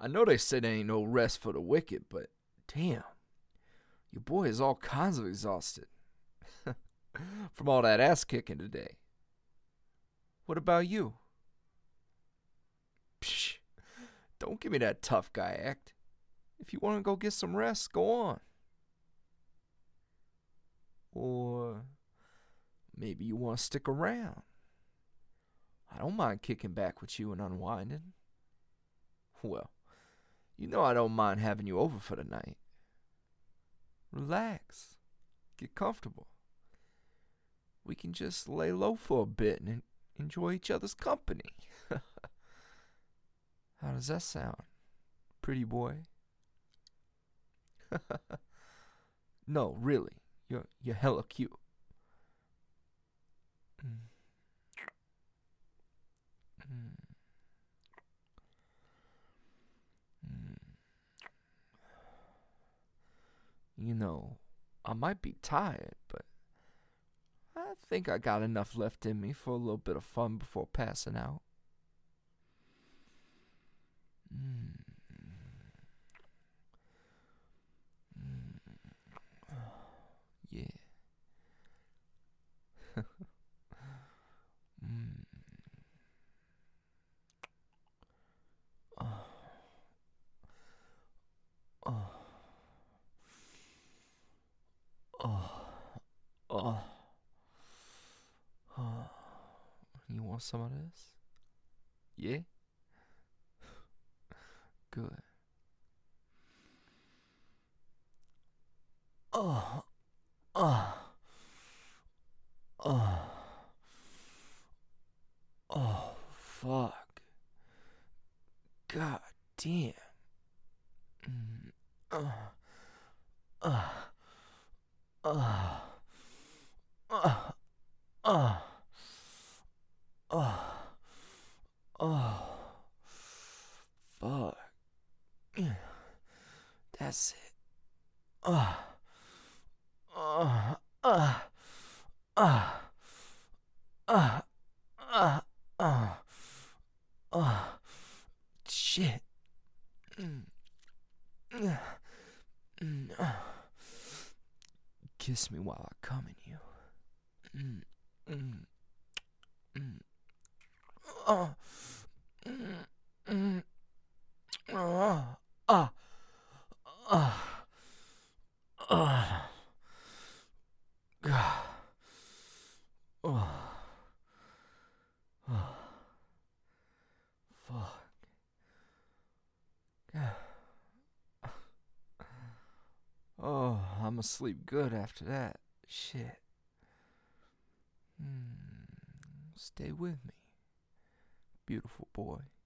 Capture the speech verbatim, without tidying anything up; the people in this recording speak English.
I know they said there ain't no rest for the wicked, but damn, your boy is all kinds of exhausted from all that ass kicking today. What about you? Psh, don't give me that tough guy act. If you want to go get some rest, go on. Or maybe you want to stick around. I don't mind kicking back with you and unwinding. Well, you know I don't mind having you over for the night. Relax. Get comfortable. We can just lay low for a bit and enjoy each other's company. How does that sound, pretty boy? No, really. You're, you're hella cute. Mm. Mm. Mm. You know, I might be tired, but I think I got enough left in me for a little bit of fun before passing out. Mm. Mm. Yeah. mm. Oh. Oh. Oh. Oh. Oh. You want some of this? Yeah? Good. Oh. Oh. Oh. Oh. Fuck. God damn. Mm. Uh. Uh. Uh. Uh. Uh. Uh. Oh. Fuck. That's it. Uh. Uh. Uh. Uh. Uh. Uh. Uh. Uh. Shit. Mm. Mm. Mm. Uh. Kiss me while I come in you. Mm. Mm. Mm. Uh. Mm. Mm. Uh. Uh. Uh. Uh. God. Oh. Oh. Fuck. God. Oh, I'm asleep good after that. Shit. Hmm. Stay with me, beautiful boy.